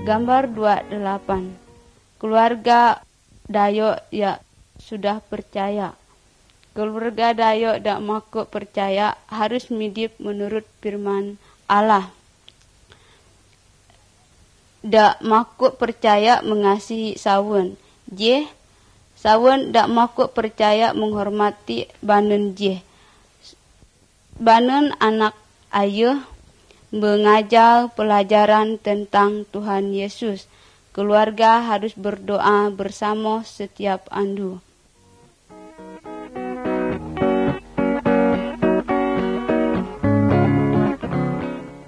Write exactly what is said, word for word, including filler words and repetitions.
Gambar dua puluh delapan. Keluarga Dayo ya sudah percaya. Keluarga Dayo dak maku percaya harus hidup menurut firman Allah. Dak maku percaya mengasihi sawun. J. Sawun dak maku percaya menghormati banen J. Banen anak ayah mengajar pelajaran tentang Tuhan Yesus. Keluarga harus berdoa bersama setiap andu.